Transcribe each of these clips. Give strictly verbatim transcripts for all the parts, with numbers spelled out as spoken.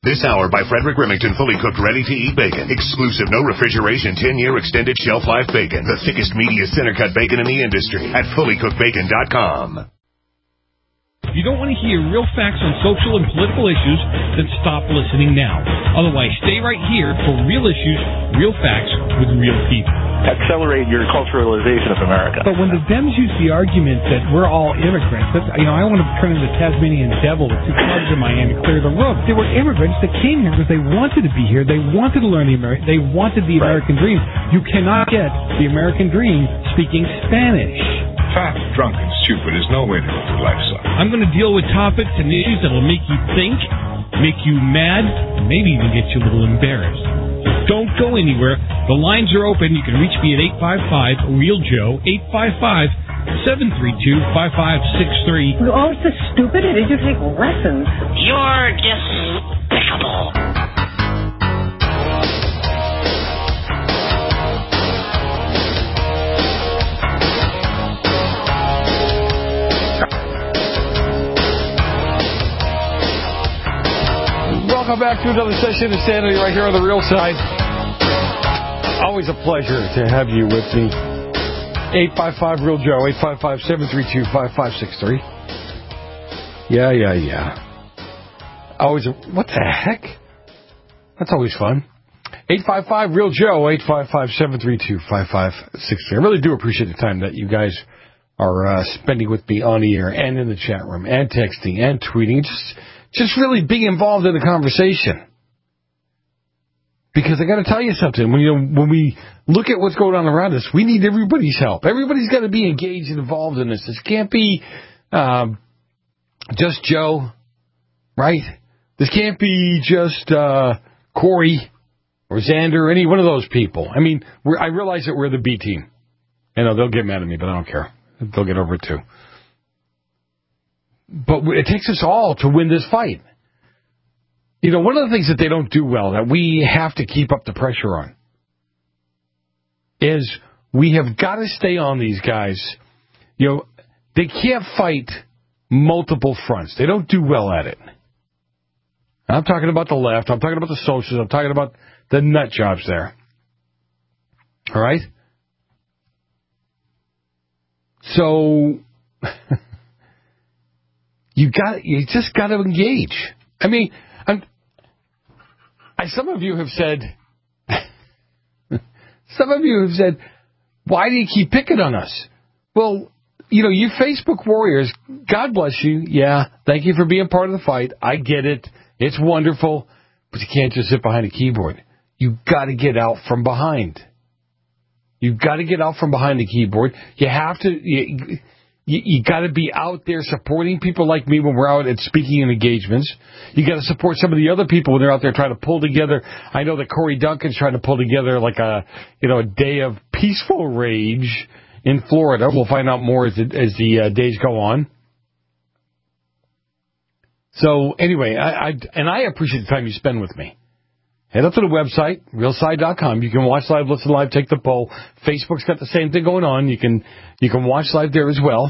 This hour by Frederick Remington, fully cooked, ready-to-eat bacon. Exclusive, no refrigeration, ten-year extended shelf life bacon. The thickest, meatiest center-cut bacon in the industry at fully cooked bacon dot com. If you don't want to hear real facts on social and political issues, then stop listening now. Otherwise, stay right here for real issues, real facts with real people. Accelerate your culturalization of America. But when the Dems use the argument that we're all immigrants, that's, you know, I want to turn into the Tasmanian devil with two clubs in my hand to clear the room. They were immigrants that came here because they wanted to be here. They wanted to learn the American. They wanted the Right. American dream. You cannot get the American dream speaking Spanish. Fat, drunk, and stupid is no way to live your life, son. I'm going to deal with topics and issues that will make you think, make you mad, and maybe even get you a little embarrassed. Don't go anywhere. The lines are open. You can reach me at eight five five, real Joe, eight five five, seven three two, five five six three. You're all so stupid. Did you take lessons? You're despicable. Welcome back to another session of Sanity right here on the Real Side. Always a pleasure to have you with me. eight five five, real Joe, eight five five, seven three two, five five six three. Yeah, yeah, yeah. Always a... What the heck? That's always fun. eight five five, real Joe, eight five five, seven three two, five five six three. I really do appreciate the time that you guys are uh, spending with me on the air and in the chat room and texting and tweeting. Just... Just really being involved in the conversation. Because I got to tell you something. When, you know, when we look at what's going on around us, we need everybody's help. Everybody's got to be engaged and involved in this. This can't be um, just Joe, right? This can't be just uh, Corey or Xander or any one of those people. I mean, we're, I realize that we're the B team. I know they'll get mad at me, but I don't care. They'll get over it too. But it takes us all to win this fight. You know, one of the things that they don't do well, that we have to keep up the pressure on, is we have got to stay on these guys. You know, they can't fight multiple fronts. They don't do well at it. I'm talking about the left. I'm talking about the socialists. I'm talking about the nut jobs there. All right? So... You got, you just got to engage. I mean, I'm, I, some of you have said, some of you have said, why do you keep picking on us? Well, you know, you Facebook warriors, God bless you. Yeah, thank you for being part of the fight. I get it. It's wonderful, but you can't just sit behind a keyboard. You got to get out from behind. You've got to get out from behind the keyboard. You have to. You, You, you got to be out there supporting people like me when we're out at speaking and engagements. You got to support some of the other people when they're out there trying to pull together. I know that Corey Duncan's trying to pull together like a, you know, a day of peaceful rage in Florida. We'll find out more as the, as the uh, days go on. So anyway, I, I and I appreciate the time you spend with me. Head up to the website, real side dot com. You can watch live, listen live, take the poll. Facebook's got the same thing going on. You can you can watch live there as well.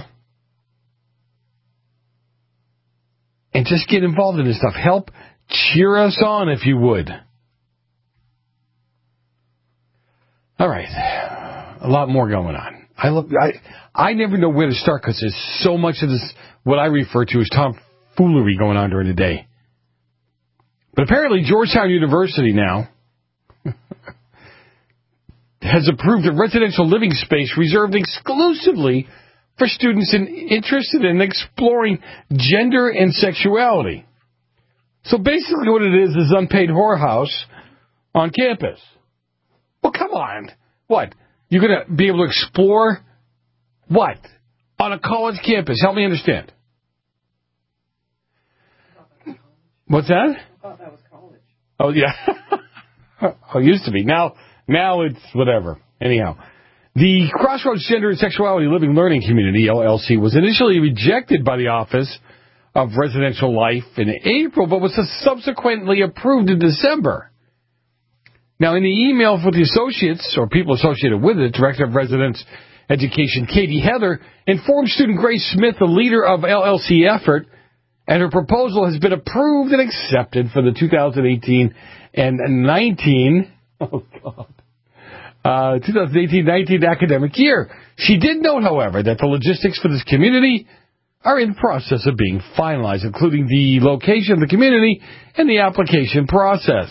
And just get involved in this stuff. Help cheer us on, if you would. All right. A lot more going on. I look, I I never know where to start because there's so much of this, what I refer to as tomfoolery going on during the day. But apparently Georgetown University now has approved a residential living space reserved exclusively for students in, interested in exploring gender and sexuality. So basically what it is is unpaid whorehouse on campus. Well, come on. What? You're going to be able to explore what? On a college campus. Help me understand. What's that? I thought that was college. Oh, yeah. Oh, it used to be. Now, now it's whatever. Anyhow, the Crossroads Gender and Sexuality Living Learning Community, L L C, was initially rejected by the Office of Residential Life in April, but was subsequently approved in December. Now, in the email for the associates, or people associated with it, Director of Residence Education Katie Heather informed student Grace Smith, the leader of L L C effort, and her proposal has been approved and accepted for the two thousand eighteen and nineteen, oh God, uh, twenty eighteen nineteen academic year. She did note, however, that the logistics for this community are in process of being finalized, including the location of the community and the application process.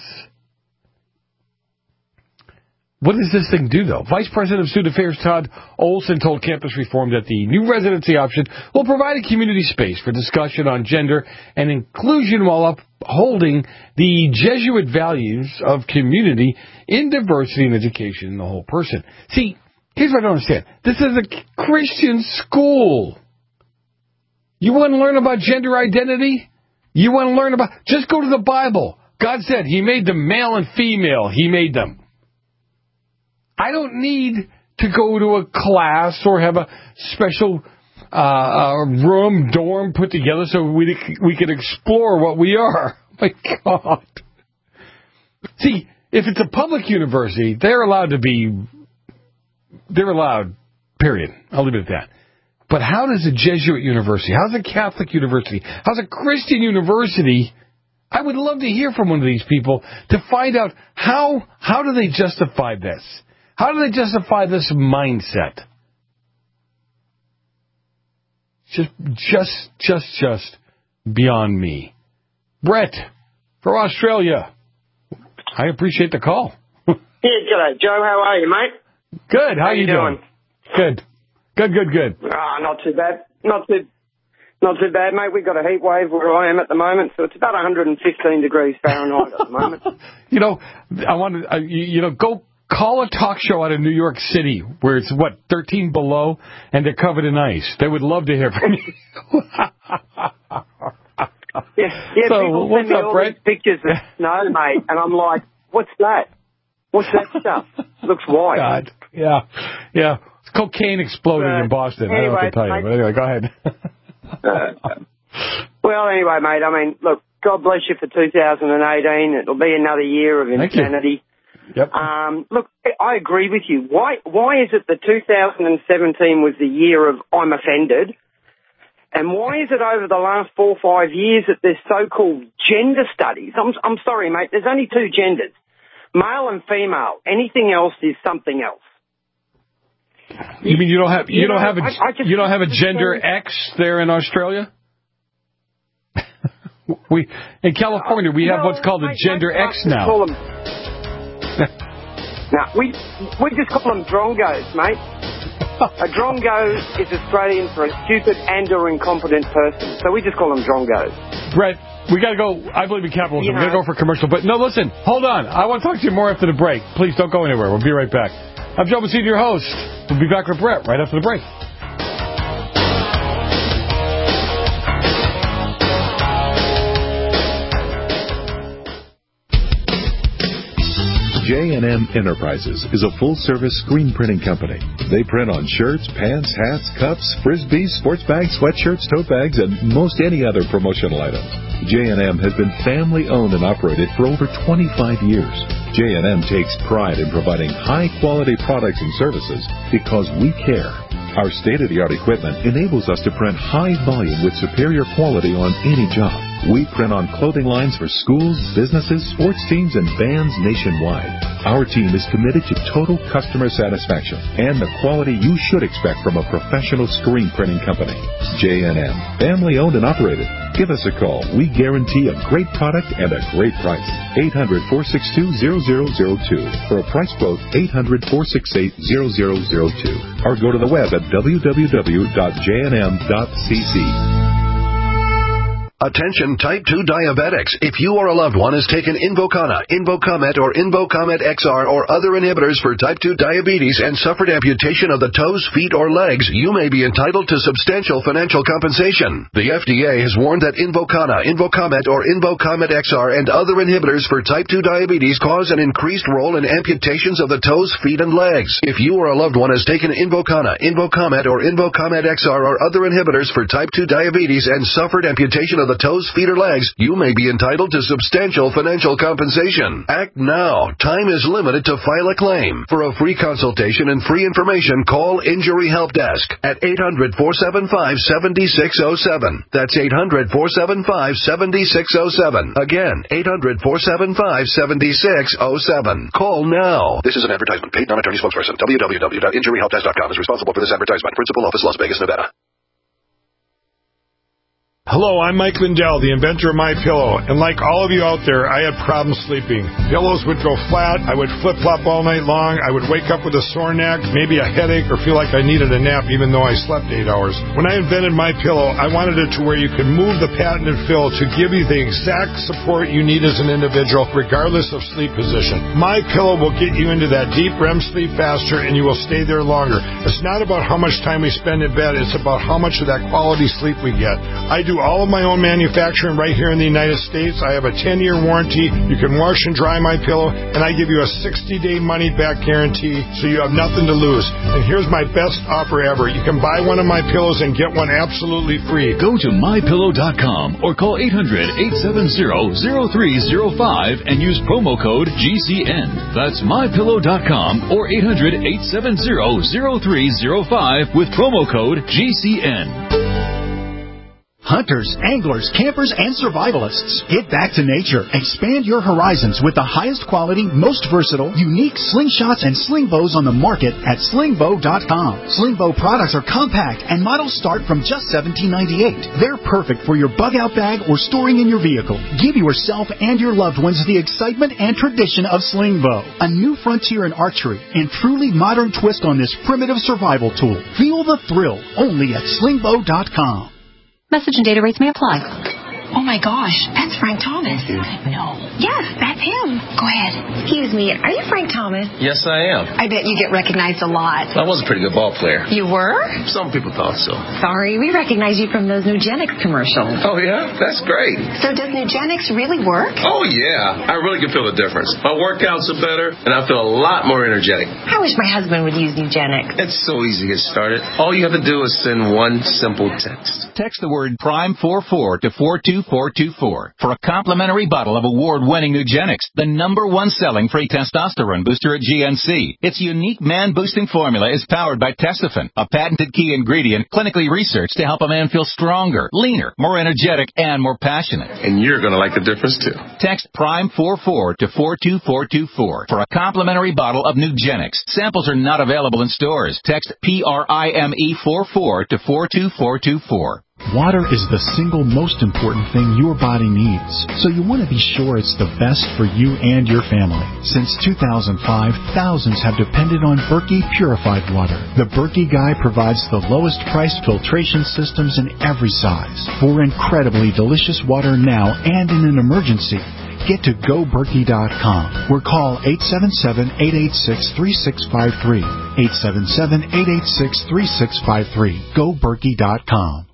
What does this thing do, though? Vice President of Student Affairs Todd Olson told Campus Reform that the new residency option will provide a community space for discussion on gender and inclusion while upholding the Jesuit values of community in diversity and education in the whole person. See, here's what I don't understand. This is a Christian school. You want to learn about gender identity? You want to learn about... Just go to the Bible. God said He made them male and female. He made them. I don't need to go to a class or have a special uh, uh, room, dorm put together so we we can explore what we are. My God. See, if it's a public university, they're allowed to be... They're allowed, period. I'll leave it at that. But how does a Jesuit university, how's a Catholic university, how's a Christian university, I would love to hear from one of these people to find out how how do they justify this? How do they justify this mindset? Just, just, just, just beyond me. Brett, from Australia. I appreciate the call. Yeah, g'day, Joe. How are you, mate? Good. How, how you doing? doing? Good. Good, good, good. Ah, not too bad. Not too, not too bad, mate. We've got a heat wave where I am at the moment, so it's about one hundred fifteen degrees Fahrenheit at the moment. You know, I want to, uh, you, you know, go call a talk show out of New York City where it's, what, thirteen below, and they're covered in ice. They would love to hear from you. yeah, yeah so, people what's send me up, all Brett? these pictures of snow, mate, and I'm like, what's that? What's that stuff? Looks white. God, yeah, yeah. Cocaine exploded uh, in Boston. Anyway, I don't know what to tell you, but anyway, go ahead. uh, well, anyway, mate, I mean, look, God bless you for two thousand eighteen. It'll be another year of insanity. Yep. Um, look, I agree with you. Why Why is it that two thousand seventeen was the year of I'm offended? And why is it over the last four or five years that there's so-called gender studies? I'm, I'm sorry, mate, there's only two genders, male and female. Anything else is something else. You mean you don't have you, you don't know, have a I, I just, you don't have a gender X there in Australia? we in California we have no, what's called a gender I, I, X now. Call them, no, we we just call them drongos, mate. A drongo is Australian for a stupid and or incompetent person, so we just call them drongos. Brett, we got to go. I believe in capitalism. You know, we got to go for commercial. But no, listen, hold on. I want to talk to you more after the break. Please don't go anywhere. We'll be right back. I'm Joe Messina, your host. We'll be back with Brett right after the break. J and M Enterprises is a full-service screen printing company. They print on shirts, pants, hats, cups, frisbees, sports bags, sweatshirts, tote bags, and most any other promotional items. J and M has been family-owned and operated for over twenty-five years. J and M takes pride in providing high-quality products and services because we care. Our state-of-the-art equipment enables us to print high volume with superior quality on any job. We print on clothing lines for schools, businesses, sports teams, and bands nationwide. Our team is committed to total customer satisfaction and the quality you should expect from a professional screen printing company. J and M, family-owned and operated. Give us a call. We guarantee a great product and a great price. eight hundred, four six two, zero zero zero two. For a price quote, eight hundred, four six eight, zero zero zero two. Or go to the web at w w w dot j n m dot c c. Attention type two diabetics. If you or a loved one has taken Invokana, Invokamet, or Invokamet X R or other inhibitors for type two diabetes and suffered amputation of the toes, feet, or legs, you may be entitled to substantial financial compensation. The F D A has warned that Invokana, Invokamet, or Invokamet X R and other inhibitors for type two diabetes cause an increased role in amputations of the toes, feet, and legs. If you or a loved one has taken Invokana, Invokamet, or Invokamet X R or other inhibitors for type two diabetes and suffered amputation of the the toes, feet, or legs, you may be entitled to substantial financial compensation. Act now. Time is limited to file a claim. For a free consultation and free information, call Injury Help Desk at eight hundred, four seven five, seven six zero seven. That's eight hundred, four seven five, seven six zero seven. Again, eight hundred, four seven five, seven six zero seven. Call now. This is an advertisement. Paid non-attorney spokesperson. w w w dot injury help desk dot com is responsible for this advertisement. Principal office, Las Vegas, Nevada. Hello, I'm Mike Lindell, the inventor of MyPillow, and like all of you out there, I had problems sleeping. Pillows would go flat, I would flip-flop all night long, I would wake up with a sore neck, maybe a headache, or feel like I needed a nap even though I slept eight hours. When I invented MyPillow, I wanted it to where you could move the patented fill to give you the exact support you need as an individual, regardless of sleep position. MyPillow will get you into that deep R E M sleep faster, and you will stay there longer. It's not about how much time we spend in bed, it's about how much of that quality sleep we get. I do all of my own manufacturing right here in the United States. I have a ten-year warranty. You can wash and dry my pillow, and I give you a sixty-day money-back guarantee, so you have nothing to lose. And here's my best offer ever. You can buy one of my pillows and get one absolutely free. Go to my pillow dot com or call eight hundred, eight seven zero, zero three zero five and use promo code G C N. That's my pillow dot com or eight hundred, eight seven zero, zero three zero five with promo code G C N. Hunters, anglers, campers, and survivalists. Get back to nature. Expand your horizons with the highest quality, most versatile, unique slingshots and sling bows on the market at sling bow dot com. Sling bow products are compact and models start from just seventeen ninety-eight. They're perfect for your bug-out bag or storing in your vehicle. Give yourself and your loved ones the excitement and tradition of sling bow. A new frontier in archery and truly modern twist on this primitive survival tool. Feel the thrill only at sling bow dot com. Message and data rates may apply. Oh my gosh, that's Frank Thomas. No. Yes, that's him. Go ahead. Excuse me, are you Frank Thomas? Yes, I am. I bet you get recognized a lot. I was a pretty good ball player. You were? Some people thought so. Sorry, we recognize you from those Nugenix commercials. Oh, yeah? That's great. So does Nugenix really work? Oh, yeah. I really can feel the difference. My workouts are better, and I feel a lot more energetic. I wish my husband would use Nugenix. It's so easy to get started. All you have to do is send one simple text. Text the word Prime forty-four to four two four two four for a complimentary bottle of award-winning Nugenix, the number one selling free testosterone booster at G N C. Its unique man-boosting formula is powered by Testofen, a patented key ingredient clinically researched to help a man feel stronger, leaner, more energetic, and more passionate. And you're going to like the difference, too. Text Prime forty-four to four two four two four for a complimentary bottle of Nugenix. Samples are not available in stores. Text P R I M E forty-four to four two four two four. Water is the single most important thing your body needs, so you want to be sure it's the best for you and your family. Since two thousand five, thousands have depended on Berkey purified water. The Berkey Guy provides the lowest priced filtration systems in every size for incredibly delicious water now and in an emergency. Get to go berkey dot com or call eight seven seven, eight eight six, three six five three. eight seven seven, eight eight six, three six five three. go berkey dot com.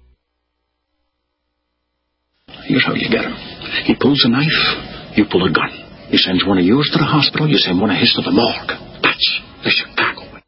Here's how you get him. He pulls a knife, you pull a gun. He sends one of yours to the hospital, you send one of his to the morgue. That's the Chicago way.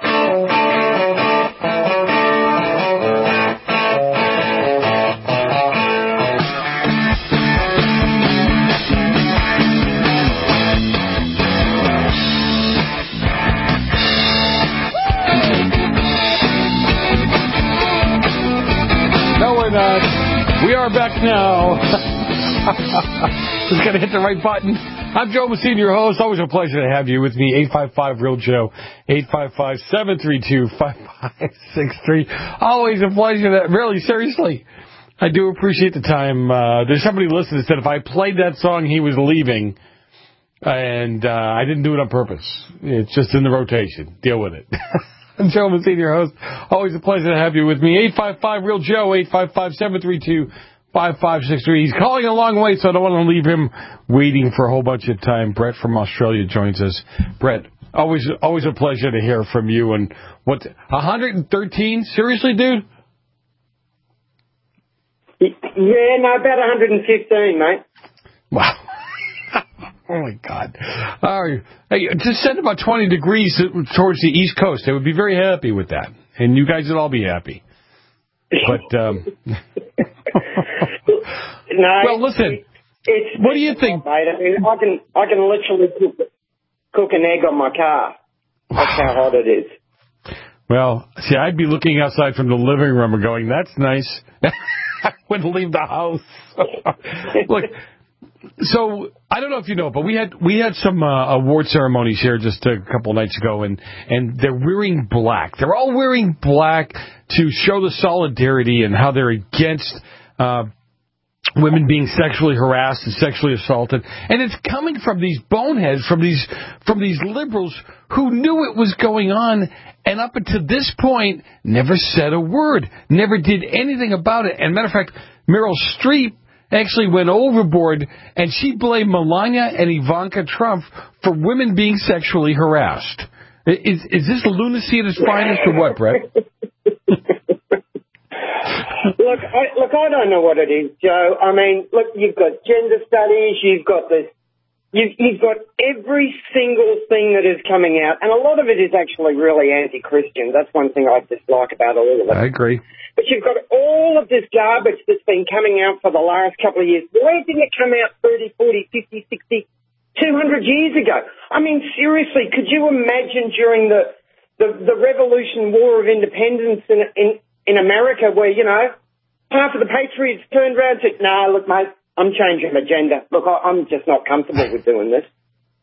No, we're not. We are back now. Just got to hit the right button. I'm Joe Messina, your host. Always a pleasure to have you with me. eight five five, real Joe. eight five five, seven three two, five five six three. Always a pleasure. To, really, seriously. I do appreciate the time. Uh, there's somebody listening that said if I played that song, he was leaving. And uh, I didn't do it on purpose. It's just in the rotation. Deal with it. I'm Joe Messina, your host. Always a pleasure to have you with me. eight five five, real Joe. eight five five, seven three two, five five six three. He's calling a long way, so I don't want to leave him waiting for a whole bunch of time. Brett from Australia joins us. Brett, always always a pleasure to hear from you. And what, one hundred thirteen? Seriously, dude? Yeah, no, about one hundred fifteen, mate. Wow. Oh, my God. All right. Hey, just send about twenty degrees towards the East Coast. They would be very happy with that. And you guys would all be happy. But, um... No. Well, listen. It's, what do you think? Mate, I mean, I can I can literally cook, cook an egg on my car. That's how hot it is. Well, see, I'd be looking outside from the living room and going, "That's nice." I wouldn't leave the house. Look, so I don't know if you know, but we had we had some uh, award ceremonies here just a couple nights ago, and and they're wearing black. They're all wearing black to show the solidarity and how they're against Uh, women being sexually harassed and sexually assaulted, and it's coming from these boneheads, from these from these liberals who knew it was going on, and up until this point never said a word, never did anything about it. And matter of fact, Meryl Streep actually went overboard, and she blamed Melania and Ivanka Trump for women being sexually harassed. Is is this lunacy at its finest, or what, Brett? Look, I, look, I don't know what it is, Joe. I mean, look, you've got gender studies, you've got this, you've, you've got every single thing that is coming out, and a lot of it is actually really anti-Christian. That's one thing I dislike about all of it. I agree. But you've got all of this garbage that's been coming out for the last couple of years. Where didn't it come out thirty, forty, fifty, sixty, two hundred years ago? I mean, seriously, could you imagine during the, the, the Revolution War of Independence in, in in America where, you know, half of the patriots turned around and said, no, look, mate, I'm changing my gender. Look, I, I'm just not comfortable with doing this.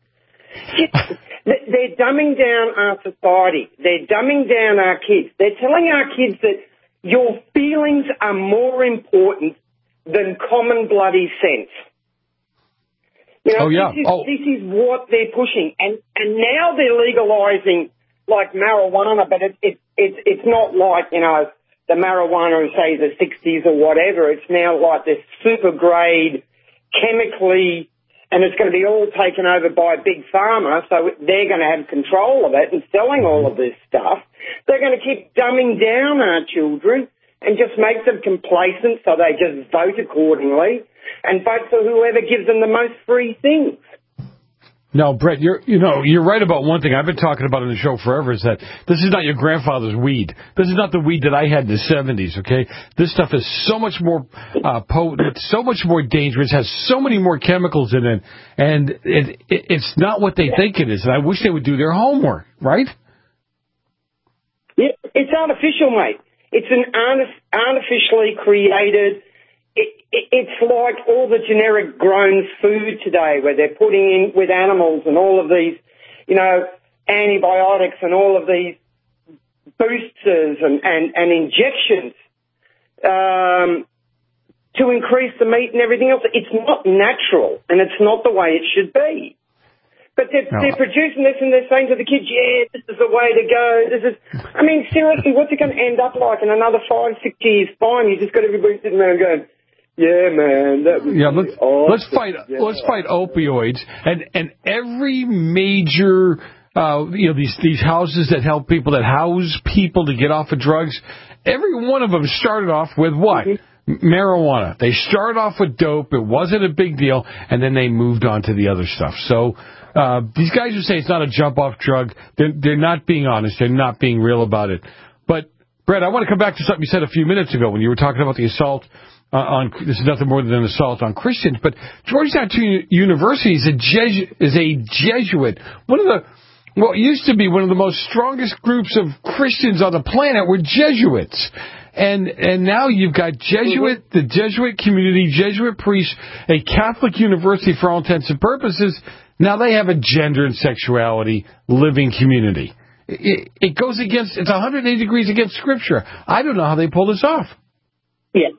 They're dumbing down our society. They're dumbing down our kids. They're telling our kids that your feelings are more important than common bloody sense. You know, oh, yeah. this, is, oh. this is what they're pushing. And, and now they're legalizing, like, marijuana, but it, it, it, it's not like, you know, the marijuana in, say, the sixties or whatever. It's now like this super grade, chemically, and it's going to be all taken over by Big Pharma, so they're going to have control of it and selling all of this stuff. They're going to keep dumbing down our children and just make them complacent so they just vote accordingly and vote for whoever gives them the most free things. No, Brett, you're you know you're right about one thing I've been talking about on the show forever, is that this is not your grandfather's weed. This is not the weed that I had in the seventies, okay? This stuff is so much more uh, potent, so much more dangerous, has so many more chemicals in it, and it, it, it's not what they think it is. And I wish they would do their homework, right? Yeah, it's artificial, mate. It's an artificially created. It, it, it's like all the generic grown food today where they're putting in with animals and all of these, you know, antibiotics and all of these boosters and, and, and injections um, to increase the meat and everything else. It's not natural, and it's not the way it should be. But they're, no. they're producing this and they're saying to the kids, yeah, this is the way to go. This is, I mean, seriously, what's it going to end up like in another five, six years' time? You just got everybody sitting there and going, yeah, man. That was yeah, let's, awesome. let's fight. Yeah. Let's fight opioids, and and every major, uh, you know, these these houses that help people, that house people to get off of drugs. Every one of them started off with what? Mm-hmm. Marijuana. They started off with dope. It wasn't a big deal, and then they moved on to the other stuff. So uh, these guys who say it's not a jump-off drug, they're, they're not being honest. They're not being real about it. But Brett, I want to come back to something you said a few minutes ago when you were talking about the assault. Uh, on this is nothing more than an assault on Christians, but Georgetown University is a Jesu- is a Jesuit. One of the well, it used to be one of the most strongest groups of Christians on the planet were Jesuits, and and now you've got Jesuit, the Jesuit community, Jesuit priests, a Catholic university for all intents and purposes. Now they have a gender and sexuality living community. It, it goes against it's one hundred eighty degrees against Scripture. I don't know how they pull this off. Yeah.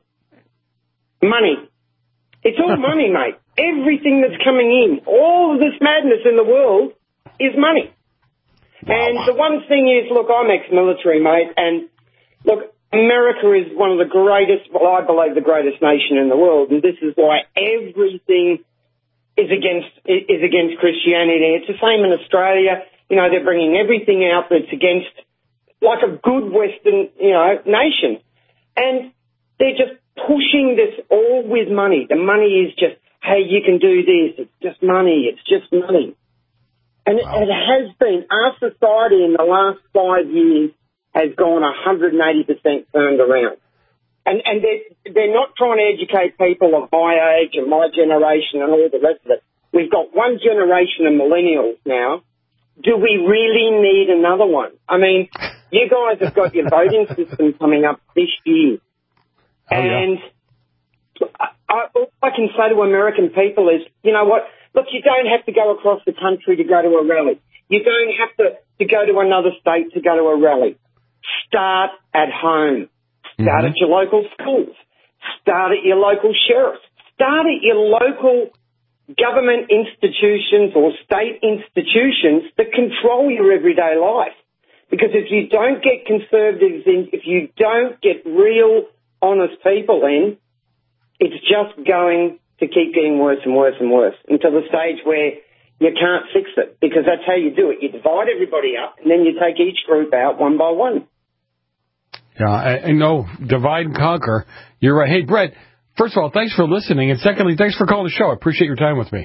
Money. It's all money, mate. Everything that's coming in, all of this madness in the world is money. Wow. And the one thing is, look, I'm ex-military, mate, and look, America is one of the greatest, well, I believe the greatest nation in the world, and this is why everything is against is against Christianity. It's the same in Australia. You know, they're bringing everything out that's against, like a good Western, you know, nation. And they're just pushing this all with money. The money is just, hey, you can do this. It's just money. It's just money. And wow. it, it has been, our society in the last five years has gone one hundred eighty percent turned around. And, and they're, they're not trying to educate people of my age and my generation and all the rest of it. We've got one generation of millennials now. Do we really need another one? I mean, you guys have got your voting system coming up this year. Oh, and yeah. I, all I can say to American people is, you know what? Look, you don't have to go across the country to go to a rally. You don't have to, to go to another state to go to a rally. Start at home. Start mm-hmm. at your local schools. Start at your local sheriffs. Start at your local government institutions or state institutions that control your everyday life. Because if you don't get conservatives in, if you don't get real, honest people in, it's just going to keep getting worse and worse and worse until the stage where you can't fix it, because that's how you do it. You divide everybody up, and then you take each group out one by one. Yeah, I, I know. Divide and conquer. You're right. Hey, Brett, first of all, thanks for listening, and secondly, thanks for calling the show. I appreciate your time with me.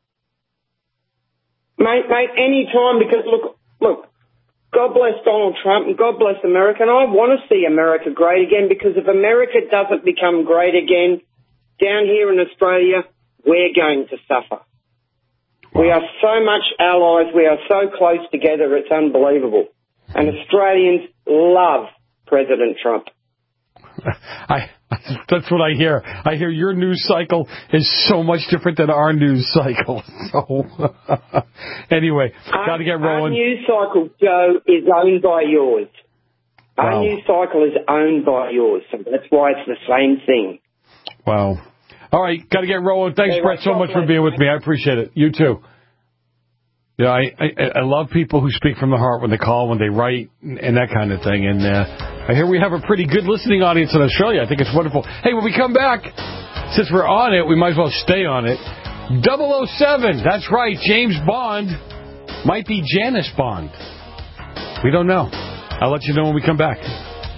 Mate, mate, any time, because, look, look, God bless Donald Trump and God bless America, and I want to see America great again, because if America doesn't become great again, down here in Australia, we're going to suffer. Wow. We are so much allies. We are so close together. It's unbelievable. And Australians love President Trump. I, that's what I hear. I hear your news cycle is so much different than our news cycle. So, anyway, got to get rolling. Our news cycle, Joe, is owned by yours. Wow. Our news cycle is owned by yours, so that's why it's the same thing. Wow. All right, got to get rolling. Thanks, hey, Brett, so much for being with me. I appreciate it. You too. Yeah, I, I I love people who speak from the heart when they call, when they write, and that kind of thing. And uh, I hear we have a pretty good listening audience in Australia. I think it's wonderful. Hey, when we come back, since we're on it, we might as well stay on it. double oh seven, that's right, James Bond might be Janice Bond. We don't know. I'll let you know when we come back.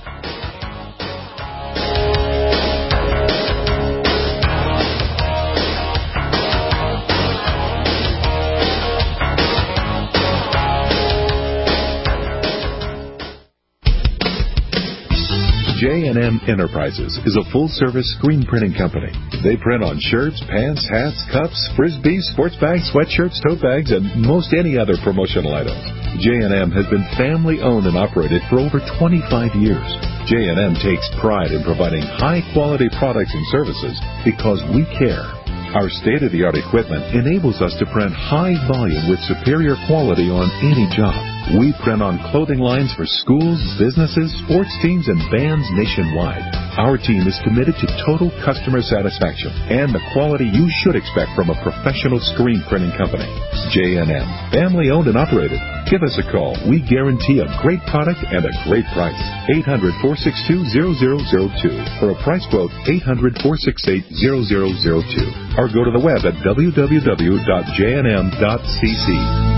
J and M Enterprises is a full-service screen printing company. They print on shirts, pants, hats, cups, frisbees, sports bags, sweatshirts, tote bags, and most any other promotional items. J and M has been family-owned and operated for over twenty-five years. J and M takes pride in providing high-quality products and services because we care. Our state-of-the-art equipment enables us to print high volume with superior quality on any job. We print on clothing lines for schools, businesses, sports teams, and bands nationwide. Our team is committed to total customer satisfaction and the quality you should expect from a professional screen printing company. J and M, family-owned and operated. Give us a call. We guarantee a great product and a great price. eight hundred, four six two, zero zero zero two. For a price quote, eight hundred, four six eight, zero zero zero two. Or go to the web at w w w dot j n m dot c c.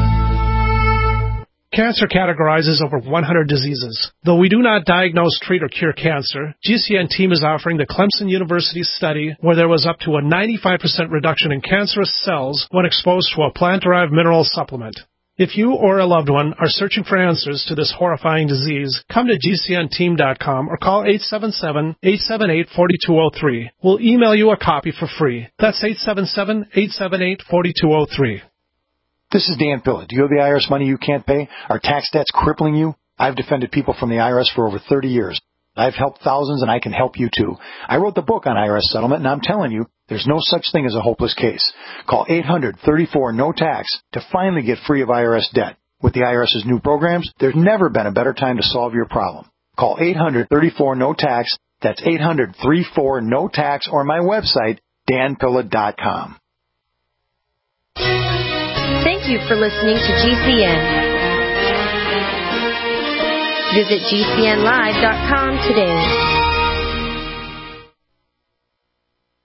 Cancer categorizes over one hundred diseases. Though we do not diagnose, treat, or cure cancer, G C N team is offering the Clemson University study where there was up to a ninety-five percent reduction in cancerous cells when exposed to a plant-derived mineral supplement. If you or a loved one are searching for answers to this horrifying disease, come to G C N team dot com or call eight seven seven, eight seven eight, four two zero three. We'll email you a copy for free. That's eight seven seven, eight seven eight, four two zero three. This is Dan Pilla. Do you have the I R S money you can't pay? Are tax debts crippling you? I've defended people from the I R S for over thirty years. I've helped thousands, and I can help you too. I wrote the book on I R S settlement, and I'm telling you, there's no such thing as a hopeless case. Call eight hundred, thirty-four, no tax to finally get free of I R S debt. With the IRS's new programs, there's never been a better time to solve your problem. Call eight hundred, thirty-four, no tax. That's eight hundred, thirty-four, no tax, or my website, dan pilla dot com. Thank you for listening to G C N. Visit G C N live dot com today.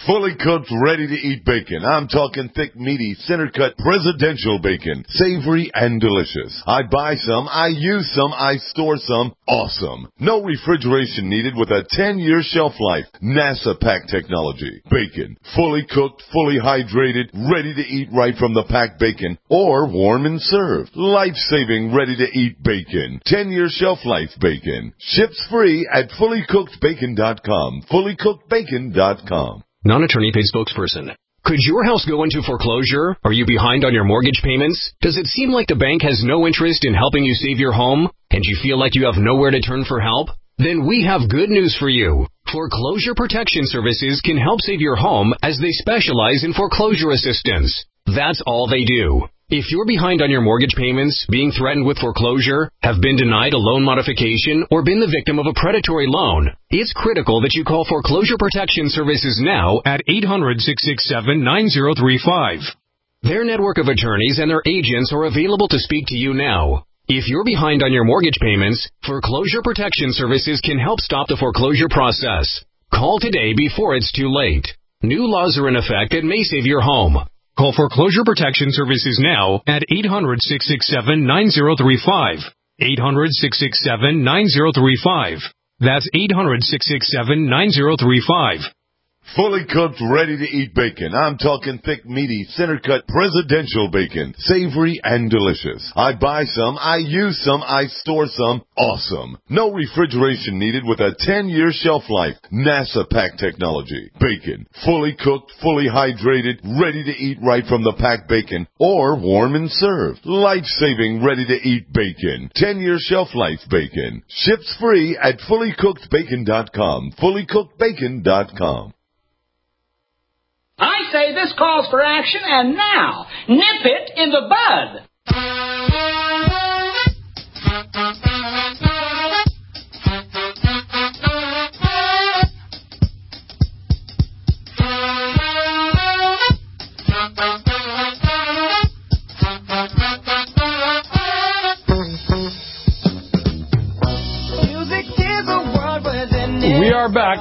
Fully cooked, ready-to-eat bacon. I'm talking thick, meaty, center-cut presidential bacon. Savory and delicious. I buy some, I use some, I store some. Awesome. No refrigeration needed with a ten-year shelf life. NASA pack technology. Bacon. Fully cooked, fully hydrated, ready to eat right from the packed bacon. Or warm and served. Life-saving, ready-to-eat bacon. ten-year shelf life bacon. Ships free at fully cooked bacon dot com. fully cooked bacon dot com. Non-attorney paid spokesperson. Could your house go into foreclosure? Are you behind on your mortgage payments? Does it seem like the bank has no interest in helping you save your home? And you feel like you have nowhere to turn for help? Then we have good news for you. Foreclosure Protection Services can help save your home as they specialize in foreclosure assistance. That's all they do. If you're behind on your mortgage payments, being threatened with foreclosure, have been denied a loan modification, or been the victim of a predatory loan, it's critical that you call Foreclosure Protection Services now at eight hundred, six six seven, nine zero three five. Their network of attorneys and their agents are available to speak to you now. If you're behind on your mortgage payments, Foreclosure Protection Services can help stop the foreclosure process. Call today before it's too late. New laws are in effect that may save your home. Call Foreclosure Protection Services now at eight hundred, six six seven, nine zero three five. eight hundred, six six seven, nine zero three five. That's eight hundred, six six seven, nine zero three five. Fully cooked, ready-to-eat bacon. I'm talking thick, meaty, center-cut presidential bacon. Savory and delicious. I buy some, I use some, I store some. Awesome. No refrigeration needed with a ten-year shelf life. NASA pack technology. Bacon. Fully cooked, fully hydrated, ready to eat right from the packed bacon. Or warm and served. Life-saving, ready-to-eat bacon. ten-year shelf life bacon. Ships free at fully cooked bacon dot com. fully cooked bacon dot com. I say this calls for action, and now, nip it in the bud. We are back.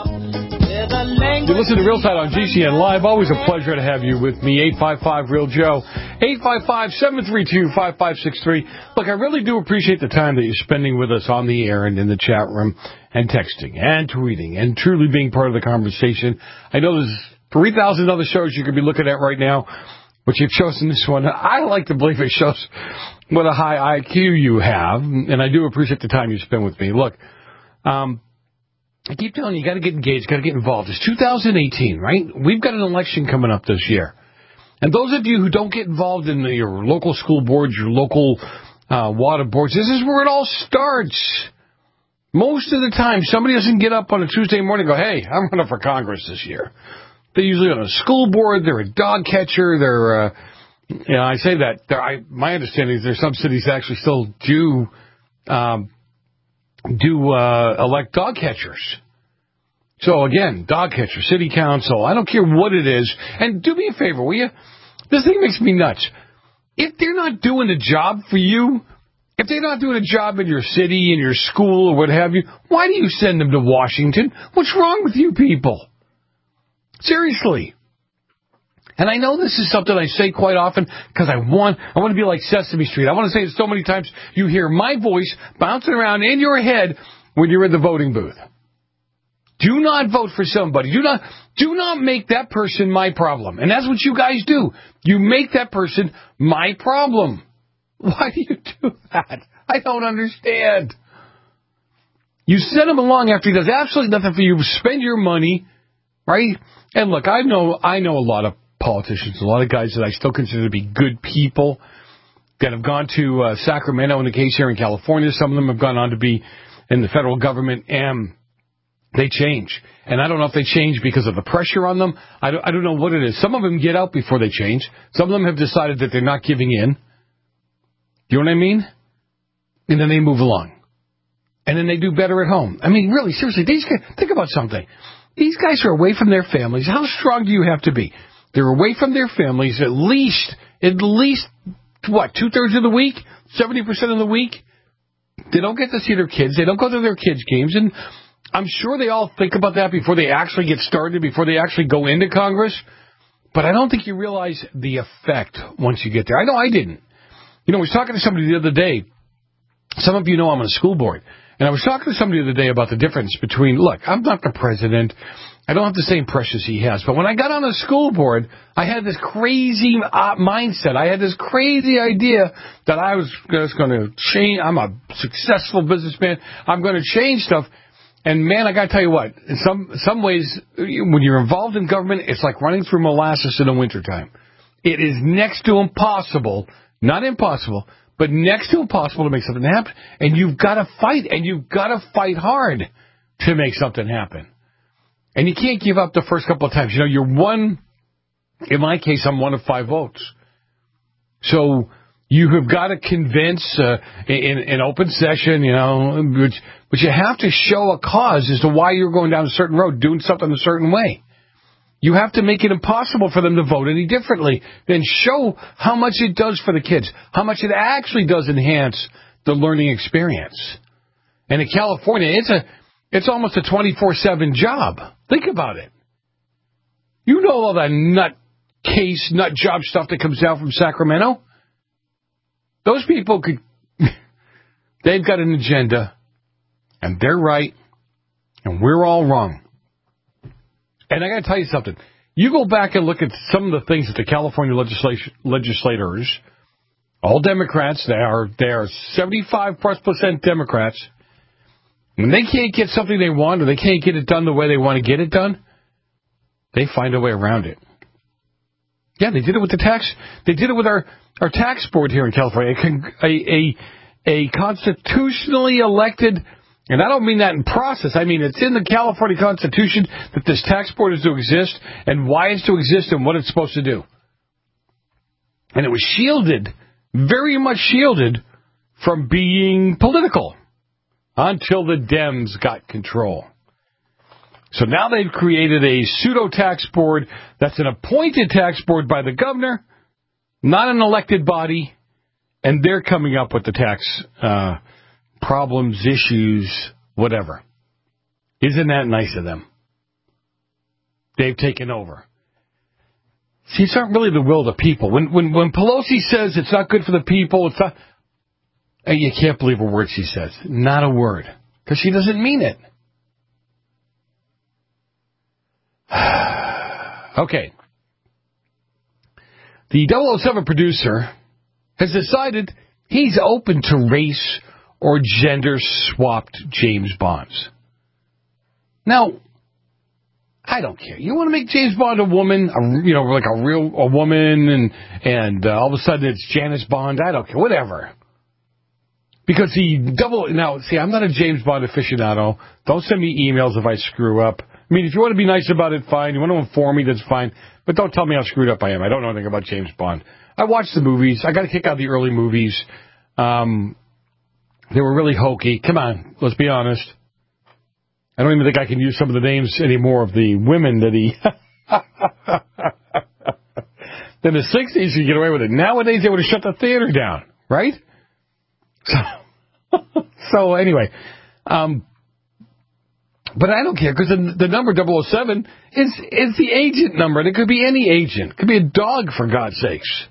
You listen to Real Time on G C N Live. Always a pleasure to have you with me. eight five five, REAL Joe. eight five five, seven three two, five five six three. Look, I really do appreciate the time that you're spending with us on the air and in the chat room and texting and tweeting and truly being part of the conversation. I know there's three thousand other shows you could be looking at right now, but you've chosen this one. I like to believe it shows what a high I Q you have, and I do appreciate the time you spend with me. Look, um... I keep telling you, you got to get engaged, got to get involved. It's two thousand eighteen, right? We've got an election coming up this year. And those of you who don't get involved in the, your local school boards, your local uh, water boards, this is where it all starts. Most of the time, somebody doesn't get up on a Tuesday morning and go, hey, I'm running for Congress this year. They're usually on a school board, they're a dog catcher, they're, uh, you know, I say that, I, my understanding is there's some cities that actually still do um do uh, elect dog catchers. So, again, dog catcher, city council, I don't care what it is. And do me a favor, will you? This thing makes me nuts. If they're not doing a job for you, if they're not doing a job in your city, in your school, or what have you, why do you send them to Washington? What's wrong with you people? Seriously. And I know this is something I say quite often because I want I want to be like Sesame Street. I want to say it so many times you hear my voice bouncing around in your head when you're in the voting booth. Do not vote for somebody. Do not do not make that person my problem. And that's what you guys do. You make that person my problem. Why do you do that? I don't understand. You send him along after he does absolutely nothing for you. Spend your money, right? And look, I know I know a lot of politicians, a lot of guys that I still consider to be good people that have gone to uh, Sacramento in the case here in California. Some of them have gone on to be in the federal government, and they change. And I don't know if they change because of the pressure on them. I don't, I don't know what it is. Some of them get out before they change. Some of them have decided that they're not giving in. You know what I mean? And then they move along. And then they do better at home. I mean, really, seriously, these guys, think about something. These guys are away from their families. How strong do you have to be? They're away from their families at least, at least, what, two-thirds of the week? seventy percent of the week? They don't get to see their kids. They don't go to their kids' games. And I'm sure they all think about that before they actually get started, before they actually go into Congress. But I don't think you realize the effect once you get there. I know I didn't. You know, I was talking to somebody the other day. Some of you know I'm on a school board. And I was talking to somebody the other day about the difference between, look, I'm not the president. I don't have the same pressures he has. But when I got on a school board, I had this crazy uh, mindset. I had this crazy idea that I was just going to change. I'm a successful businessman. I'm going to change stuff. And, man, I got to tell you what, in some some ways, when you're involved in government, it's like running through molasses in the wintertime. It is next to impossible, not impossible, but next to impossible to make something happen. And you've got to fight, and you've got to fight hard to make something happen. And you can't give up the first couple of times. You know, you're one, in my case, I'm one of five votes. So you have got to convince uh, in an open session, you know, which, but you have to show a cause as to why you're going down a certain road, doing something a certain way. You have to make it impossible for them to vote any differently. Then show how much it does for the kids, how much it actually does enhance the learning experience. And in California, it's a it's almost a twenty-four seven job. Think about it. You know all that nut case, nut job stuff that comes down from Sacramento? Those people could, they've got an agenda, and they're right, and we're all wrong. And I got to tell you something. You go back and look at some of the things that the California legislation, legislators, all Democrats, they are they are seventy-five plus percent Democrats. When they can't get something they want or they can't get it done the way they want to get it done, they find a way around it. Yeah, they did it with the tax. They did it with our, our tax board here in California. A, a, a constitutionally elected. And I don't mean that in process. I mean it's in the California Constitution that this tax board is to exist and why it's to exist and what it's supposed to do. And it was shielded, very much shielded, from being political until the Dems got control. So now they've created a pseudo-tax board that's an appointed tax board by the governor, not an elected body, and they're coming up with the tax uh problems, issues, whatever. Isn't that nice of them? They've taken over. See, it's not really the will of the people. When when when Pelosi says it's not good for the people, it's not. You can't believe a word she says. Not a word, because she doesn't mean it. Okay. The double oh seven producer has decided he's open to race or gender-swapped James Bonds. Now, I don't care. You want to make James Bond a woman, a, you know, like a real a woman, and and uh, all of a sudden it's Janice Bond. I don't care. Whatever. Because the double... Now, see, I'm not a James Bond aficionado. Don't send me emails if I screw up. I mean, if you want to be nice about it, fine. You want to inform me, that's fine. But don't tell me how screwed up I am. I don't know anything about James Bond. I watched the movies. I got a kick out of the early movies. Um... They were really hokey. Come on, let's be honest. I don't even think I can use some of the names anymore of the women that he... In the sixties, you get away with it. Nowadays, they would have shut the theater down, right? So, so anyway, um, but I don't care, because the, the number double oh seven is, is the agent number, and it could be any agent. It could be a dog, for God's sakes.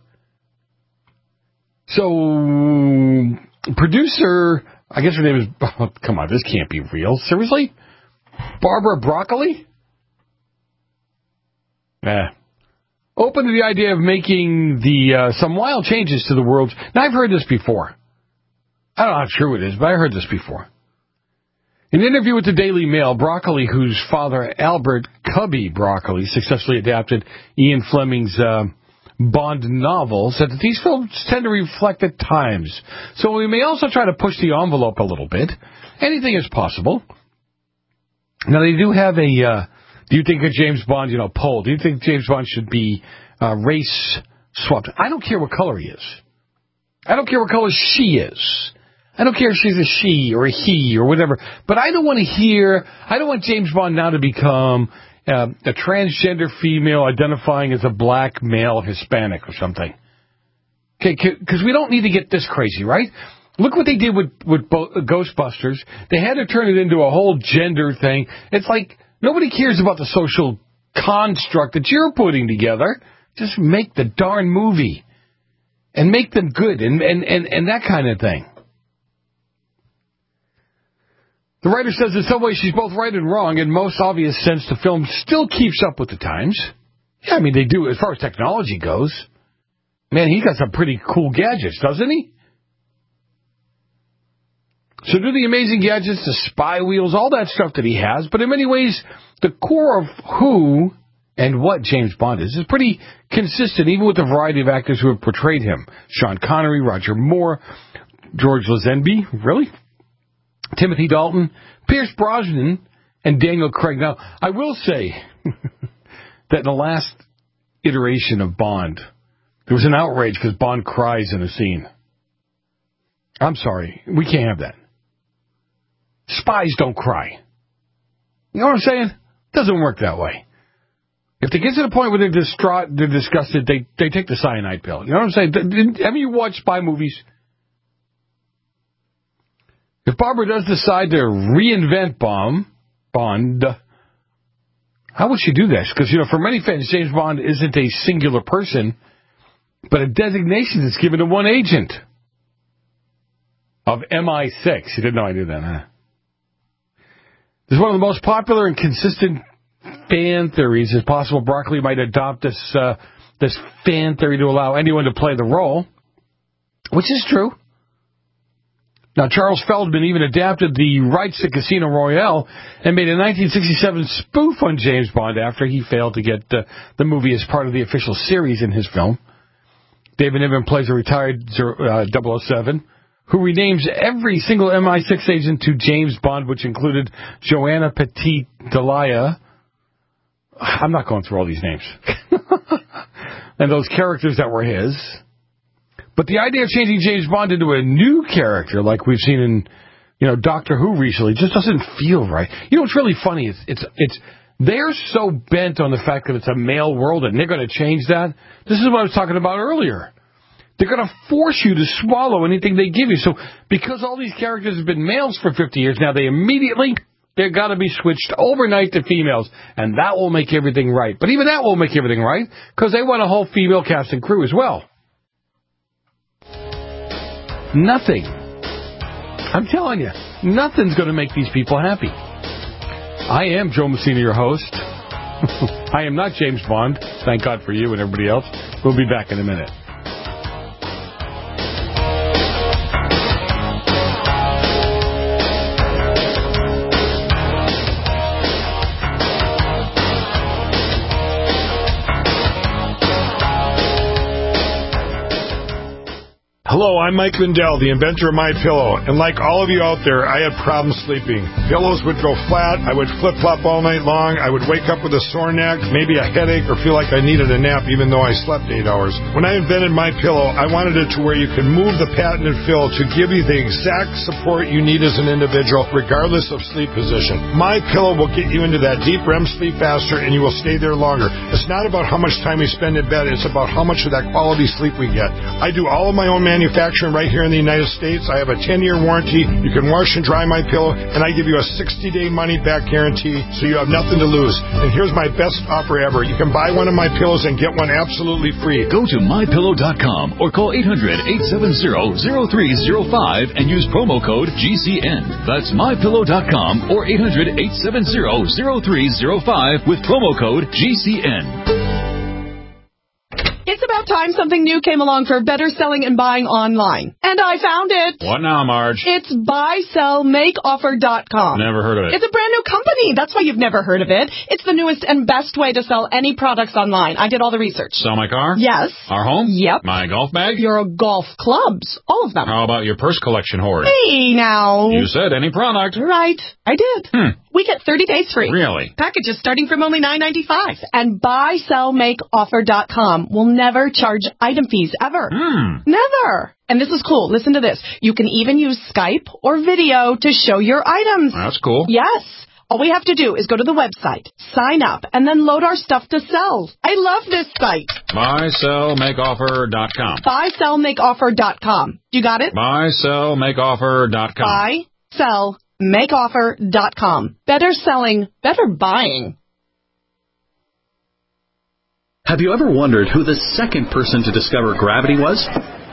So... Producer, I guess her name is, oh, come on, this can't be real. Seriously? Barbara Broccoli? Eh. Open to the idea of making the uh, some wild changes to the world. Now, I've heard this before. I don't know how true it is, but I heard this before. In an interview with the Daily Mail, Broccoli, whose father, Albert Cubby Broccoli, successfully adapted Ian Fleming's uh, Bond novel, said that these films tend to reflect the times. So we may also try to push the envelope a little bit. Anything is possible. Now, they do have a, uh, do you think a James Bond, you know, poll, do you think James Bond should be uh, race swapped? I don't care what color he is. I don't care what color she is. I don't care if she's a she or a he or whatever. But I don't want to hear, I don't want James Bond now to become... Uh, a transgender female identifying as a black male Hispanic or something. Okay, because we don't need to get this crazy, right? Look what they did with, with Bo- Ghostbusters. They had to turn it into a whole gender thing. It's like nobody cares about the social construct that you're putting together. Just make the darn movie and make them good and, and, and, and that kind of thing. The writer says in some ways she's both right and wrong. In most obvious sense, the film still keeps up with the times. Yeah, I mean, they do as far as technology goes. Man, he got some pretty cool gadgets, doesn't he? So do the amazing gadgets, the spy wheels, all that stuff that he has. But in many ways, the core of who and what James Bond is is pretty consistent, even with the variety of actors who have portrayed him. Sean Connery, Roger Moore, George Lazenby, really? Timothy Dalton, Pierce Brosnan, and Daniel Craig. Now, I will say that in the last iteration of Bond, there was an outrage because Bond cries in a scene. I'm sorry, we can't have that. Spies don't cry. You know what I'm saying? It doesn't work that way. If they get to the point where they're distraught, they're disgusted, they they take the cyanide pill. You know what I'm saying? Haven't you watched spy movies? If Barbara does decide to reinvent Bond, Bond, how would she do this? Because, you know, for many fans, James Bond isn't a singular person, but a designation that's given to one agent of M I six. You didn't know I knew that, huh? This is one of the most popular and consistent fan theories. It's possible Broccoli might adopt this uh, this fan theory to allow anyone to play the role, which is true. Now, Charles Feldman even adapted the rights to Casino Royale and made a nineteen sixty-seven spoof on James Bond after he failed to get uh, the movie as part of the official series in his film. David Niven plays a retired uh, double oh seven who renames every single M I six agent to James Bond, which included Joanna Petit Delia. I'm not going through all these names. And those characters that were his. But the idea of changing James Bond into a new character, like we've seen in, you know, Doctor Who recently, just doesn't feel right. You know what's really funny? It's it's it's they're so bent on the fact that it's a male world and they're going to change that. This is what I was talking about earlier. They're going to force you to swallow anything they give you. So because all these characters have been males for fifty years, now they immediately, they're got to be switched overnight to females, and that will make everything right. But even that won't make everything right because they want a whole female cast and crew as well. Nothing. I'm telling you, nothing's going to make these people happy. I am Joe Messina, your host. I am not James Bond. Thank God for you and everybody else. We'll be back in a minute. Hello, I'm Mike Lindell, the inventor of MyPillow, and like all of you out there, I had problems sleeping. Pillows would go flat, I would flip-flop all night long, I would wake up with a sore neck, maybe a headache, or feel like I needed a nap even though I slept eight hours. When I invented MyPillow, I wanted it to where you can move the patented fill to give you the exact support you need as an individual, regardless of sleep position. MyPillow will get you into that deep R E M sleep faster, and you will stay there longer. It's not about how much time we spend in bed, it's about how much of that quality sleep we get. I do all of my own manufacturing. Manufacturing right here in the United States. I have a ten-year warranty. You can wash and dry my pillow, and I give you a sixty-day money-back guarantee, so you have nothing to lose. And here's my best offer ever. You can buy one of my pillows and get one absolutely free. Go to my pillow dot com or call eight hundred, eight seven zero, zero three zero five and use promo code G C N. That's my pillow dot com or eight hundred, eight seven zero, zero three zero five with promo code G C N. It's about time something new came along for better selling and buying online. And I found it. What now, Marge? It's buy sell make offer dot com. Never heard of it. It's a brand new company. That's why you've never heard of it. It's the newest and best way to sell any products online. I did all the research. Sell my car? Yes. Our home? Yep. My golf bag? Your golf clubs. All of them. How about your purse collection hoard? Hey, now. You said any product. Right. I did. Hmm. We get thirty days free. Really? Packages starting from only nine ninety-five. And buy sell make offer dot com will never charge item fees ever. Hmm. Never. And this is cool. Listen to this. You can even use Skype or video to show your items. That's cool. Yes. All we have to do is go to the website, sign up, and then load our stuff to sell. I love this site. buy sell make offer dot com. buy sell make offer dot com. You got it? buy sell make offer dot com. buy sell make offer dot com. Better selling, better buying. Have you ever wondered who the second person to discover gravity was?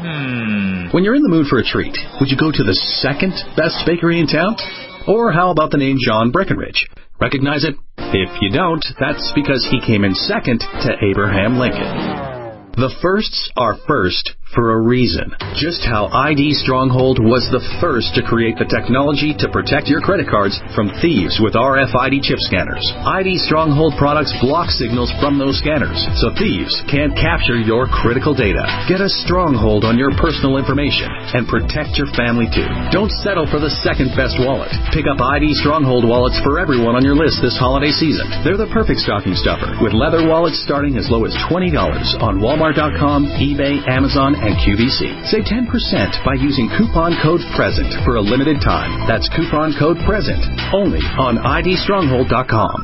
Hmm. When you're in the mood for a treat, would you go to the second best bakery in town? Or how about the name John Breckenridge? Recognize it? If you don't, that's because he came in second to Abraham Lincoln. The firsts are first for a reason. Just how I D Stronghold was the first to create the technology to protect your credit cards from thieves with R F I D chip scanners. I D Stronghold products block signals from those scanners, so thieves can't capture your critical data. Get a stronghold on your personal information and protect your family too. Don't settle for the second best wallet. Pick up I D Stronghold wallets for everyone on your list this holiday season. They're the perfect stocking stuffer, with leather wallets starting as low as twenty dollars on Walmart dot com, eBay, Amazon, and Q V C. Save ten percent by using coupon code PRESENT for a limited time. That's coupon code PRESENT only on I D stronghold dot com.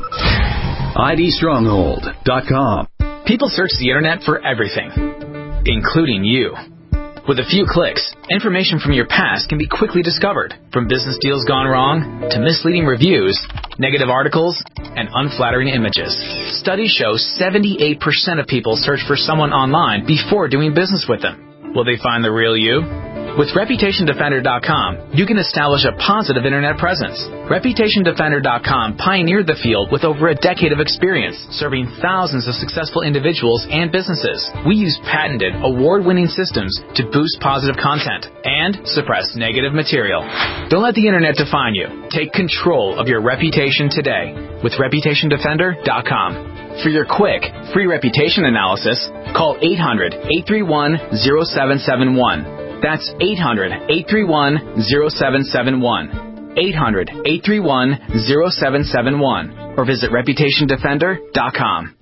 I D stronghold dot com. People search the internet for everything, including you. With a few clicks, information from your past can be quickly discovered, from business deals gone wrong to misleading reviews, negative articles, and unflattering images. Studies show seventy-eight percent of people search for someone online before doing business with them. Will they find the real you? With Reputation Defender dot com, you can establish a positive internet presence. Reputation Defender dot com pioneered the field with over a decade of experience, serving thousands of successful individuals and businesses. We use patented, award-winning systems to boost positive content and suppress negative material. Don't let the internet define you. Take control of your reputation today with Reputation Defender dot com. For your quick, free reputation analysis, call eight hundred, eight three one, zero seven seven one. That's eight hundred, eight three one, zero seven seven one. eight hundred, eight three one, zero seven seven one. Or visit Reputation Defender dot com.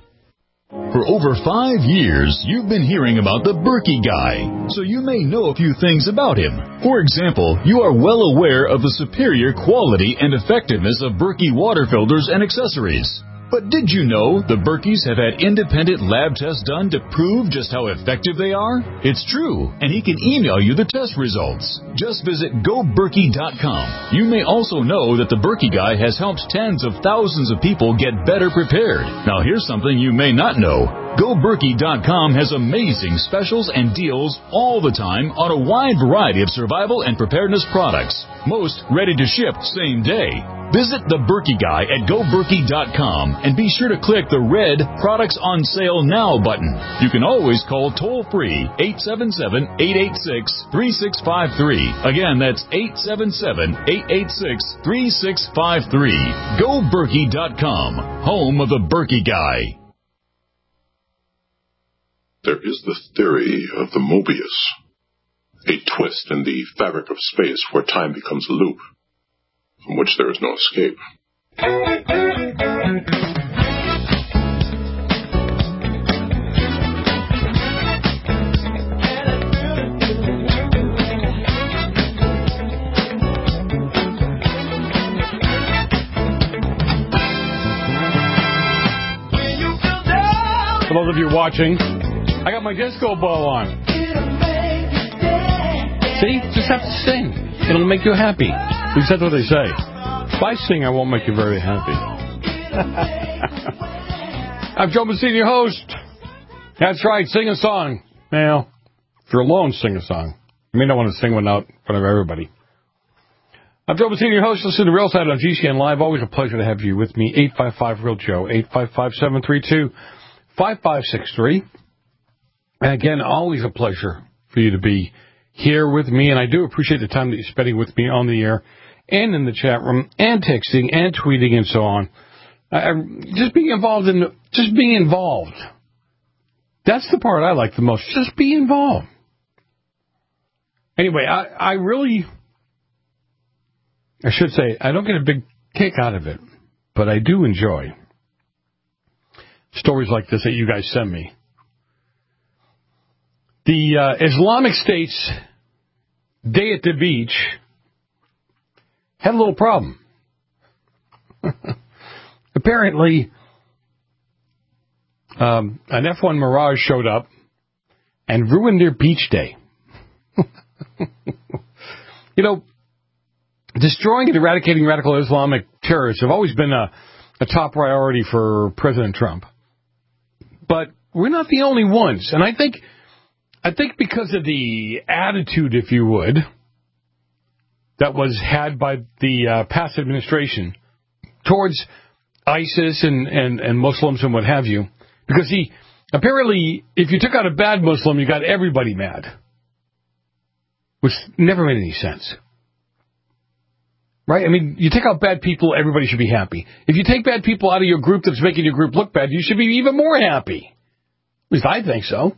For over five years, you've been hearing about the Berkey Guy, so you may know a few things about him. For example, you are well aware of the superior quality and effectiveness of Berkey water filters and accessories. But did you know the Berkeys have had independent lab tests done to prove just how effective they are? It's true, and he can email you the test results. Just visit go berkey dot com. You may also know that the Berkey Guy has helped tens of thousands of people get better prepared. Now here's something you may not know. go berkey dot com has amazing specials and deals all the time on a wide variety of survival and preparedness products. Most ready to ship same day. Visit the Berkey Guy at go berkey dot com and be sure to click the red Products on Sale Now button. You can always call toll-free eight seven seven, eight eight six, three six five three. Again, that's eight seven seven, eight eight six, three six five three. go berkey dot com, home of the Berkey Guy. There is the theory of the Mobius, a twist in the fabric of space where time becomes a loop, from which there is no escape. For those of you watching, I got my disco ball on. See? Just have to sing. It'll make you happy. At least that's what they say. If I sing, I won't make you very happy. I'm Joe Messina, your host. That's right, sing a song. Now, if you're alone, sing a song. You may not want to sing one out in front of everybody. I'm Joe Messina, your host. Listen to Real Side on G C N Live. Always a pleasure to have you with me. eight five five, real Joe. eight five five, seven three two, five five six three. And again, always a pleasure for you to be here with me, and I do appreciate the time that you're spending with me on the air and in the chat room and texting and tweeting and so on. I, just being involved in, just being involved. That's the part I like the most. Just be involved. Anyway, I, I really, I should say, I don't get a big kick out of it, but I do enjoy stories like this that you guys send me. The uh, Islamic State's day at the beach had a little problem. apparently, um, an F one Mirage showed up and ruined their beach day. You know, destroying and eradicating radical Islamic terrorists have always been a, a top priority for President Trump. But we're not the only ones. And I think, I think because of the attitude, if you would, that was had by the uh, past administration towards ISIS and, and, and Muslims and what have you, because he, apparently, if you took out a bad Muslim, you got everybody mad. Which never made any sense. Right? I mean, you take out bad people, everybody should be happy. If you take bad people out of your group that's making your group look bad, you should be even more happy. At least I think so.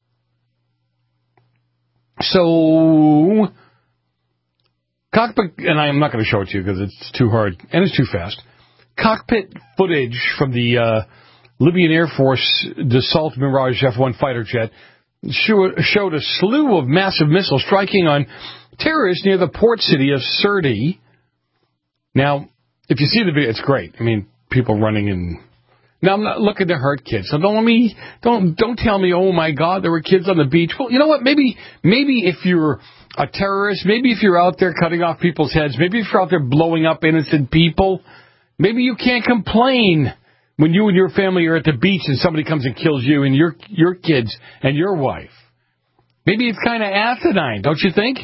So, cockpit, and I'm not going to show it to you because it's too hard and it's too fast. Cockpit footage from the uh, Libyan Air Force Dassault Mirage F one fighter jet showed a slew of massive missiles striking on terrorists near the port city of Sirte. Now, if you see the video, it's great. I mean, people running in. Now, I'm not looking to hurt kids, so don't let me, don't, don't tell me, oh my God, there were kids on the beach. Well, you know what? Maybe, maybe if you're a terrorist, maybe if you're out there cutting off people's heads, maybe if you're out there blowing up innocent people, maybe you can't complain when you and your family are at the beach and somebody comes and kills you and your your kids and your wife. Maybe it's kind of asinine, don't you think?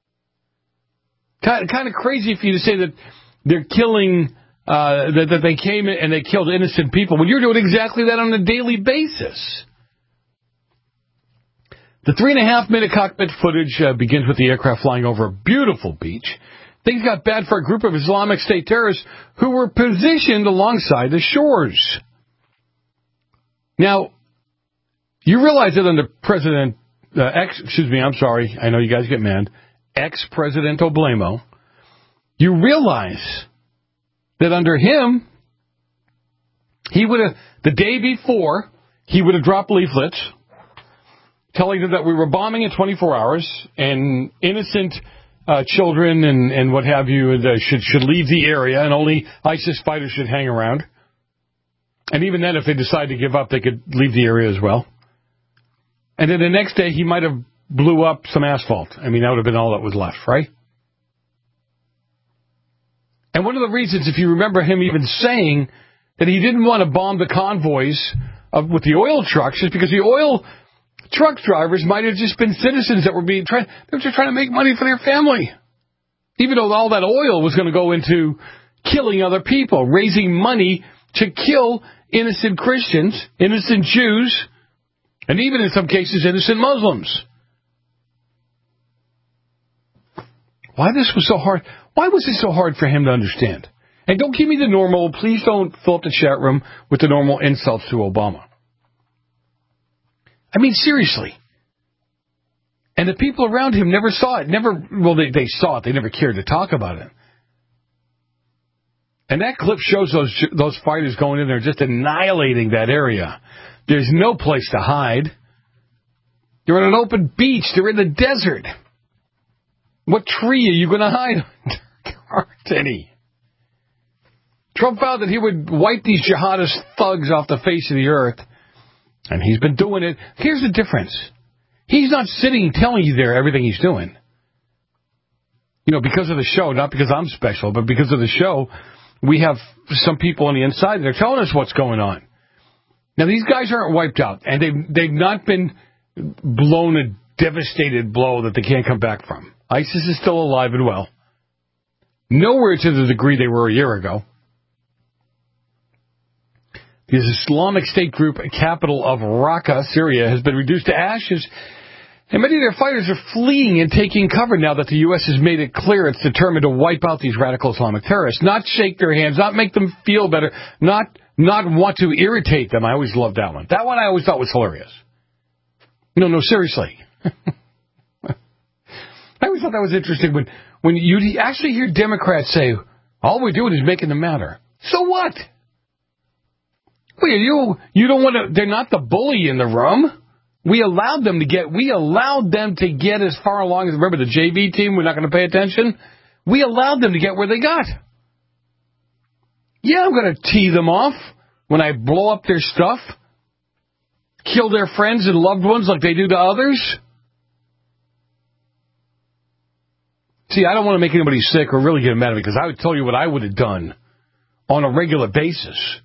Kind kind of crazy for you to say that they're killing, uh, that, that they came in and they killed innocent people when you're doing exactly that on a daily basis. The three and a half minute cockpit footage uh, begins with the aircraft flying over a beautiful beach. Things got bad for a group of Islamic State terrorists who were positioned alongside the shores. Now, you realize that under President, uh, ex, excuse me, I'm sorry, I know you guys get mad, ex-President Oblamo, you realize that under him, he would have, the day before, he would have dropped leaflets telling them that we were bombing in twenty-four hours and innocent Uh, children and, and what have you uh, should should leave the area, and only ISIS fighters should hang around. And even then, if they decide to give up, they could leave the area as well. And then the next day, he might have blew up some asphalt. I mean, that would have been all that was left, right? And one of the reasons, if you remember him even saying that he didn't want to bomb the convoys of, with the oil trucks, is because the oil truck drivers might have just been citizens that were being trying, they were just trying to make money for their family. Even though all that oil was going to go into killing other people, raising money to kill innocent Christians, innocent Jews, and even in some cases innocent Muslims. Why this was so hard? Why was it so hard for him to understand? And don't give me the normal, please don't fill up the chat room with the normal insults to Obama. I mean, seriously. And the people around him never saw it. Never, well, they, they saw it. They never cared to talk about it. And that clip shows those those fighters going in there just annihilating that area. There's no place to hide. You're on an open beach. They're in the desert. What tree are you going to hide under? There aren't any. Trump vowed that he would wipe these jihadist thugs off the face of the earth. And he's been doing it. Here's the difference. He's not sitting telling you there everything he's doing. You know, because of the show, not because I'm special, but because of the show, we have some people on the inside that are telling us what's going on. Now, these guys aren't wiped out, and they've, they've not been blown a devastated blow that they can't come back from. ISIS is still alive and well. Nowhere to the degree they were a year ago. The Islamic State group capital of Raqqa, Syria, has been reduced to ashes, and many of their fighters are fleeing and taking cover now that the U S has made it clear it's determined to wipe out these radical Islamic terrorists, not shake their hands, not make them feel better, not not want to irritate them. I always loved that one. That one I always thought was hilarious. No, no, seriously. I always thought that was interesting when, when you actually hear Democrats say, all we're doing is making them matter. So what? Well, you you don't want to. They're not the bully in the room. We allowed them to get. We allowed them to get as far along as. Remember the J V team? We're not going to pay attention. We allowed them to get where they got. Yeah, I'm going to tee them off when I blow up their stuff, kill their friends and loved ones like they do to others. See, I don't want to make anybody sick or really get mad at me, because I would tell you what I would have done on a regular basis.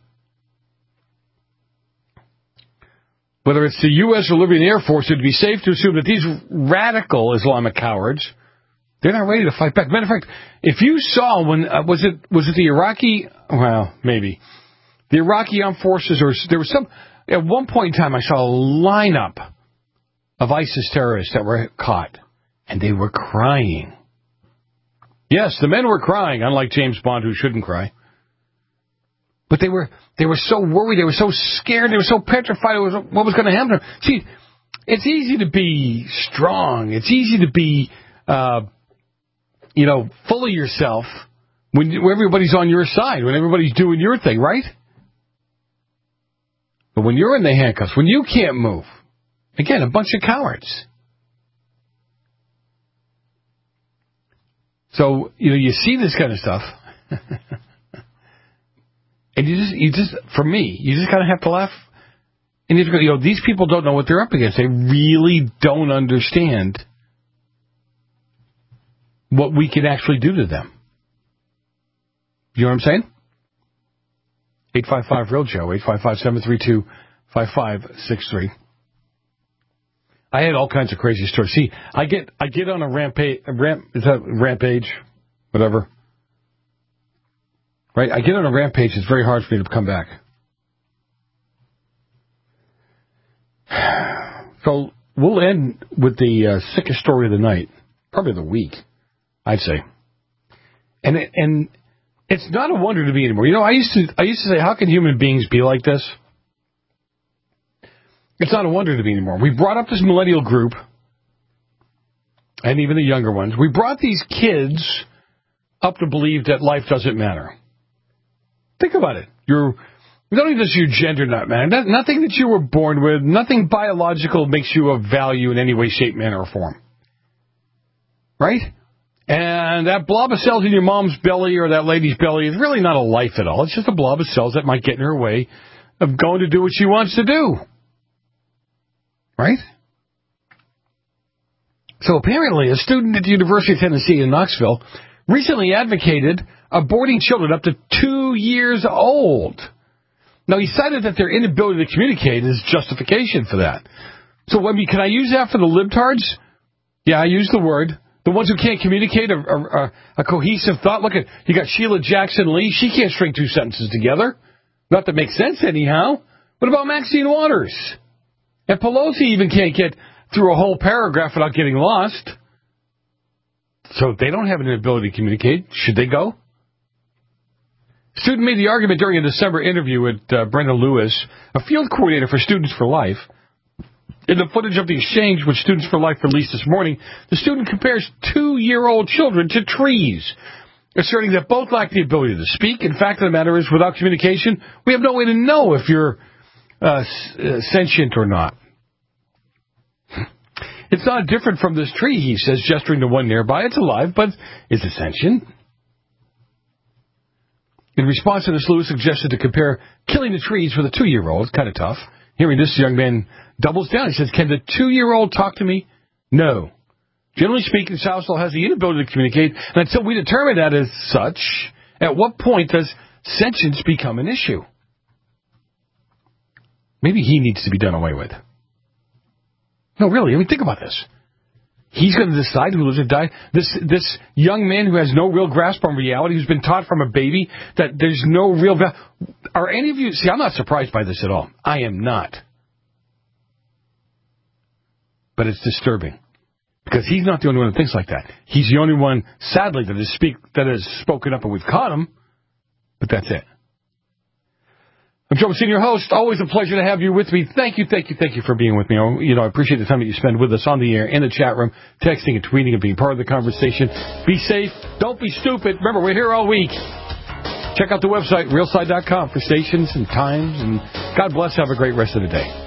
Whether it's the U S or Libyan Air Force, it would be safe to assume that these radical Islamic cowards, they're not ready to fight back. Matter of fact, if you saw when, uh, was it was it the Iraqi, well, maybe, the Iraqi armed forces, or there was some, at one point in time I saw a lineup of ISIS terrorists that were caught, and they were crying. Yes, the men were crying, unlike James Bond, who shouldn't cry. But they were they were so worried, they were so scared, they were so petrified of what was going to happen to them. See, it's easy to be strong. It's easy to be, uh, you know, full of yourself when, when everybody's on your side, when everybody's doing your thing, right? But when you're in the handcuffs, when you can't move, again, a bunch of cowards. So, you know, you see this kind of stuff. And you just, you just, for me, you just kind of have to laugh. And you, you know, these people don't know what they're up against. They really don't understand what we can actually do to them. You know what I'm saying? eight five five real Joe, eight five five, seven three two, five five six three. I had all kinds of crazy stories. See, I get, I get on a rampage, a ramp, is that rampage? Whatever. Right? I get on a rampage, it's very hard for me to come back. So we'll end with the uh, sickest story of the night, probably the week, I'd say. And it, and it's not a wonder to me anymore. You know, I used to I used to say, how can human beings be like this? It's not a wonder to me anymore. We brought up this millennial group, and even the younger ones. We brought these kids up to believe that life doesn't matter. Think about it. You're, not only does your gender not matter, not, nothing that you were born with, nothing biological makes you of value in any way, shape, manner, or form. Right? And that blob of cells in your mom's belly or that lady's belly is really not a life at all. It's just a blob of cells that might get in her way of going to do what she wants to do. Right? So apparently a student at the University of Tennessee in Knoxville recently advocated aborting children up to two years old. Now, he cited that their inability to communicate is justification for that. So, I mean, can I use that for the libtards? Yeah, I use the word. The ones who can't communicate a, a, a cohesive thought. Look at, you got Sheila Jackson Lee. She can't string two sentences together. Not that makes sense anyhow. What about Maxine Waters? And Pelosi even can't get through a whole paragraph without getting lost. So if they don't have an ability to communicate, should they go? Student made the argument during a December interview with uh, Brenda Lewis, a field coordinator for Students for Life. In the footage of the exchange which Students for Life released this morning, the student compares two-year-old children to trees, asserting that both lack the ability to speak. In fact, the matter is, without communication, we have no way to know if you're uh, uh, sentient or not. It's not different from this tree, he says, gesturing to one nearby. It's alive, but is it sentient? In response to this, Lewis suggested to compare killing the trees with a two-year-old. It's kind of tough. Hearing this, young man doubles down. He says, can the two-year-old talk to me? No. Generally speaking, this household has the inability to communicate, and until we determine that as such, at what point does sentience become an issue? Maybe he needs to be done away with. No, really, I mean, think about this. He's going to decide who lives or dies. This this young man who has no real grasp on reality, who's been taught from a baby that there's no real value. Are any of you... See, I'm not surprised by this at all. I am not. But it's disturbing. Because he's not the only one that thinks like that. He's the only one, sadly, that has, speak, that has spoken up, and we've caught him. But that's it. I'm Joe Messina, your host. Always a pleasure to have you with me. Thank you, thank you, thank you for being with me. You know, I appreciate the time that you spend with us on the air, in the chat room, texting and tweeting and being part of the conversation. Be safe. Don't be stupid. Remember, we're here all week. Check out the website, real side dot com, for stations and times. And God bless. Have a great rest of the day.